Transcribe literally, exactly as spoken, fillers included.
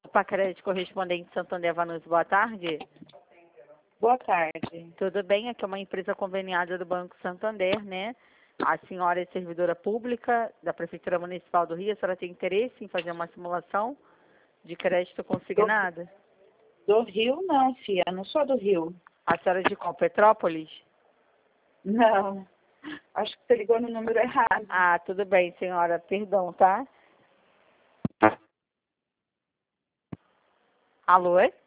Para crédito correspondente Santander Vanucci, boa tarde. Boa tarde. Tudo bem? Aqui é uma empresa conveniada do Banco Santander, né? A senhora é servidora pública da Prefeitura Municipal do Rio. A senhora tem interesse em fazer uma simulação de crédito consignado? Do Rio não, filha. Não sou do Rio. A senhora é de qual? Petrópolis? Não. Acho que você ligou no número errado. Ah, tudo bem, senhora. Perdão, tá? Alô?